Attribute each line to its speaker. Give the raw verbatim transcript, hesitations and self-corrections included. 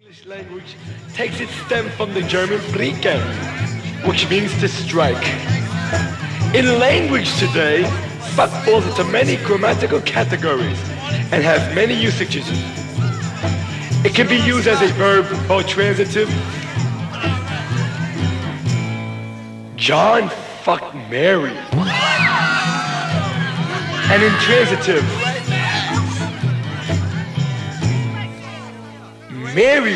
Speaker 1: English language takes its stem from the German fliegen, which means to strike. In language today, fuck falls into many grammatical categories and has many usages. It can be used as a verb or transitive. John fucked Mary. And in transitive, Mary